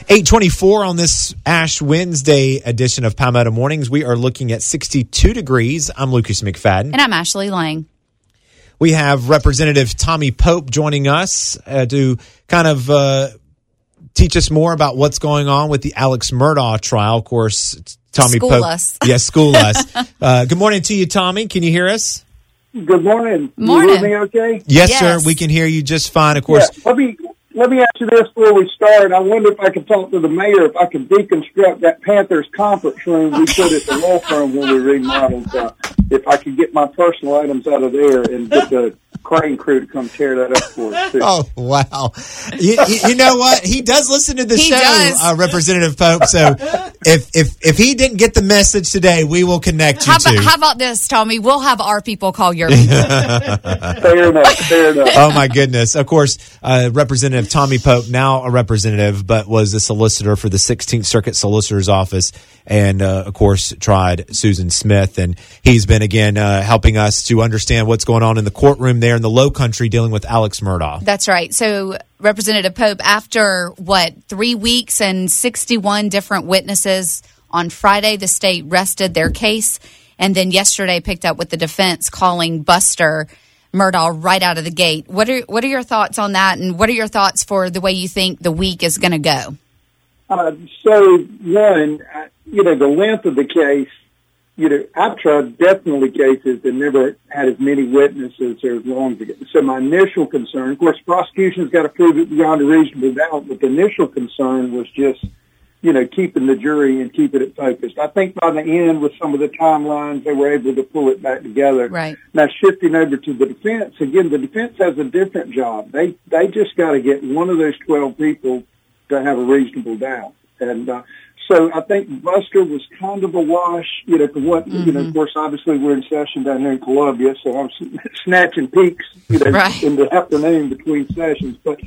8:24 on this Ash Wednesday edition of Palmetto Mornings. We are looking at 62 degrees. I'm Lucas McFadden. And I'm Ashley Lang. We have Representative Tommy Pope joining us to kind of teach us more about what's going on with the Alex Murdaugh trial. Of course, Tommy School Pope. us. Yes, school us. Good morning to you, Tommy. Can you hear us? Good morning. Morning. You hear me okay? Yes, Yes. sir. We can hear you just fine. Of course. Yeah. Let me ask you this before we start. I wonder if I could talk to the mayor, if I could deconstruct that Panthers conference room we put at the law firm when we remodeled. If I could get my personal items out of there and get the crane crew to come tear that up for us, too. Oh, wow. You know what? He does listen to the He show, does. Representative Pope. So if he didn't get the message today, we will connect you How about this, Tommy? We'll have our people call your people. Fair enough. Oh, my goodness. Of course, Representative Tommy Pope, now a representative, but was a solicitor for the 16th Circuit Solicitor's Office and, of course, tried Susan Smith. And he's been, again, helping us to understand what's going on in the courtroom there in the Low Country dealing with Alex Murdaugh. That's right. So, Representative Pope, after 3 weeks and 61 different witnesses, on Friday the state rested their case, and then yesterday picked up with the defense calling Buster Murdaugh right out of the gate. What are your thoughts on that, and what are your thoughts for the way you think the week is going to go? So, one, the length of the case, I've tried death penalty cases that never had as many witnesses or as long as it. So my initial concern, of course, prosecution's got to prove it beyond a reasonable doubt, but the initial concern was just, keeping the jury and keeping it focused. I think by the end, with some of the timelines, they were able to pull it back together. Right. Now, shifting over to the defense, again, the defense has a different job. They just got to get one of those 12 people to have a reasonable doubt. And so I think Buster was kind of a wash, for what, of course, obviously we're in session down here in Columbia, so I'm snatching peeks, Right. in the afternoon between sessions. But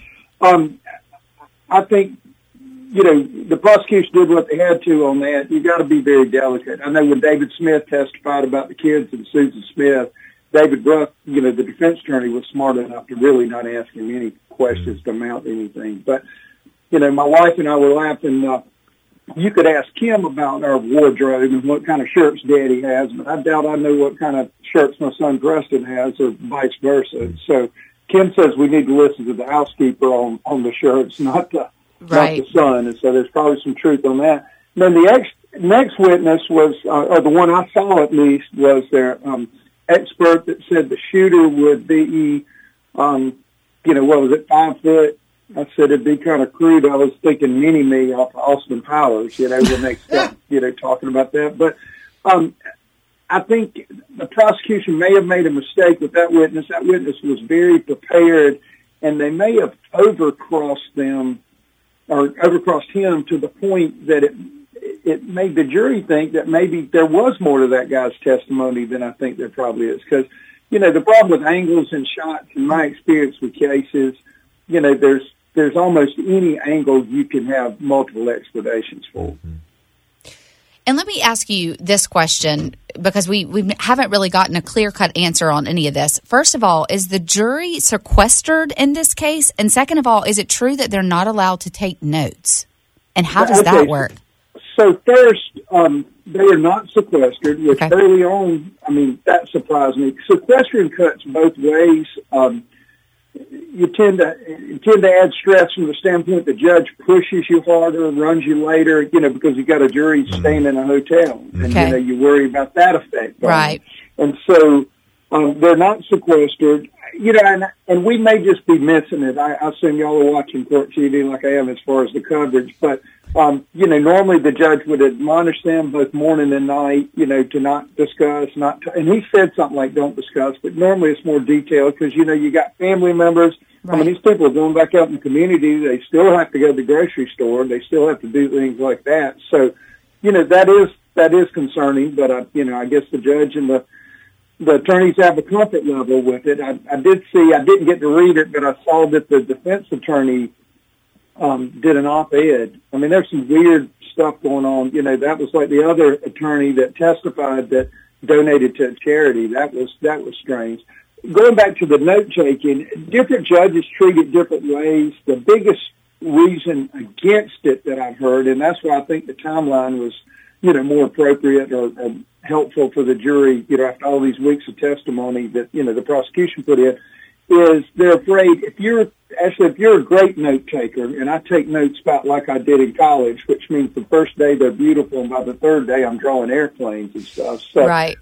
I think, the prosecution did what they had to on that. You got to be very delicate. I know when David Smith testified about the kids and Susan Smith, David Bruff, the defense attorney, was smart enough to really not ask him any questions to mount anything. But, my wife and I were laughing. You could ask Kim about our wardrobe and what kind of shirts Daddy has, but I doubt I know what kind of shirts my son Preston has, or vice versa. So Kim says we need to listen to the housekeeper on the shirts, not the son. And so there's probably some truth on that. And then the next witness was, or the one I saw at least, was their expert that said the shooter would be, 5 foot. I said it'd be kind of crude. I was thinking mini-me off of Austin Powers, when they kept, talking about that. But I think the prosecution may have made a mistake with that witness. That witness was very prepared, and they may have overcrossed him to the point that it made the jury think that maybe there was more to that guy's testimony than I think there probably is. Because, the problem with angles and shots, in my experience with cases, there's almost any angle you can have multiple explanations for. And let me ask you this question, because we haven't really gotten a clear-cut answer on any of this. First of all, is the jury sequestered in this case? And second of all, is it true that they're not allowed to take notes? And how does that work? So first, they are not sequestered, which early on, that surprised me. Sequestering cuts both ways. You tend to add stress from the standpoint the judge pushes you harder, runs you later, because you've got a jury staying in a hotel, and you worry about that effect. Right. And so they're not sequestered, and we may just be missing it. I assume y'all are watching court TV like I am as far as the coverage, but normally the judge would admonish them both morning and night, to not discuss, and he said something like don't discuss, but normally it's more detailed because, you got family members. Right. These people are going back out in the community. They still have to go to the grocery store. They still have to do things like that. So, that is concerning, but, I guess the judge and the attorneys have a comfort level with it. I didn't get to read it, but I saw that the defense attorney did an op-ed. There's some weird stuff going on. That was like the other attorney that testified that donated to a charity. That was strange. Going back to the note taking, different judges treat it different ways. The biggest reason against it that I've heard, and that's why I think the timeline was, more appropriate or helpful for the jury, after all these weeks of testimony that, the prosecution put in, is they're afraid if you're a great note taker, and I take notes about like I did in college, which means the first day they're beautiful, and by the third day I'm drawing airplanes and stuff. So, right.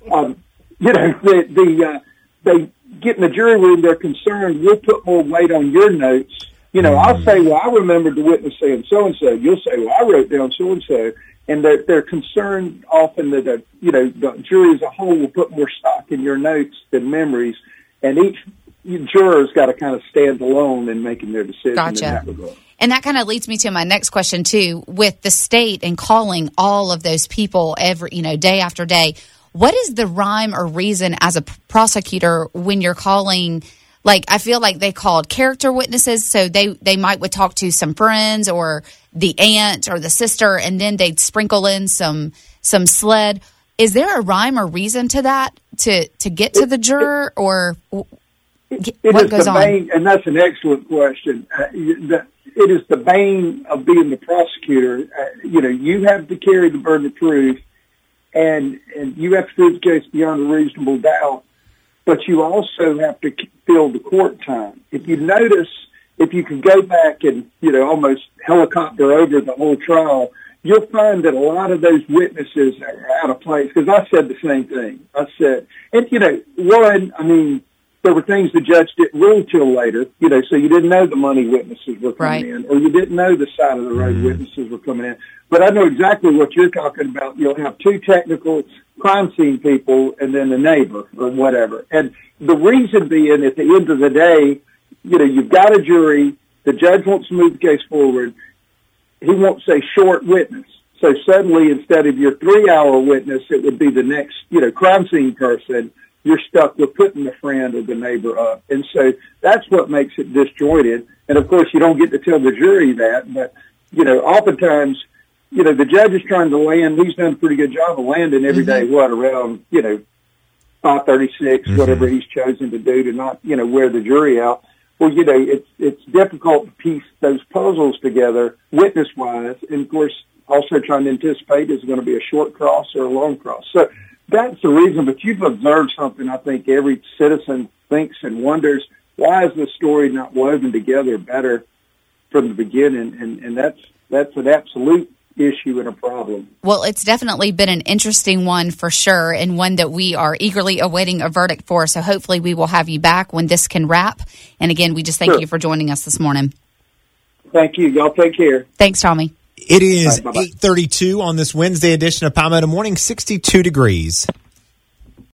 They get in the jury room, they're concerned, we'll put more weight on your notes. I'll say, well, I remembered the witness saying so-and-so. You'll say, well, I wrote down so-and-so. And they're concerned often that, the jury as a whole will put more stock in your notes than memories. And each juror's got to kind of stand alone in making their decision. Gotcha. In that regard. And that kind of leads me to my next question, too. With the state and calling all of those people day after day, what is the rhyme or reason as a prosecutor when you're calling? Like, I feel like they called character witnesses, so they would talk to some friends or the aunt or the sister, and then they'd sprinkle in some sled. Is there a rhyme or reason to that to get to the juror, or what goes on? And that's an excellent question. It is the bane of being the prosecutor. You have to carry the burden of proof, and you have to prove the case beyond a reasonable doubt. But you also have to fill the court time. If you notice, if you can go back and, almost helicopter over the whole trial, you'll find that a lot of those witnesses are out of place. Because I said the same thing. I said, and, there were things the judge didn't rule till later, so you didn't know the money witnesses were coming in, or you didn't know the side of the road witnesses were coming in. But I know exactly what you're talking about. You'll have two technical crime scene people and then the neighbor or whatever. And the reason being, at the end of the day, you've got a jury. The judge wants to move the case forward. He wants a short witness. So suddenly, instead of your 3-hour witness, it would be the next, crime scene person. You're stuck with putting the friend or the neighbor up. And so that's what makes it disjointed. And, of course, you don't get to tell the jury that. But, oftentimes, the judge is trying to land. He's done a pretty good job of landing every day, around, 5:36, whatever he's chosen to do to not, wear the jury out. Well, it's difficult to piece those puzzles together witness-wise. And, of course, also trying to anticipate is it going to be a short cross or a long cross. So that's the reason. But you've observed something I think every citizen thinks and wonders, why is the story not woven together better from the beginning? And that's an absolute issue and a problem. Well, it's definitely been an interesting one for sure, and one that we are eagerly awaiting a verdict for. So hopefully we will have you back when this can wrap. And again, we just thank you for joining us this morning. Thank you. Y'all take care. Thanks, Tommy. It is 8:32 on this Wednesday edition of Palmetto Morning, 62 degrees.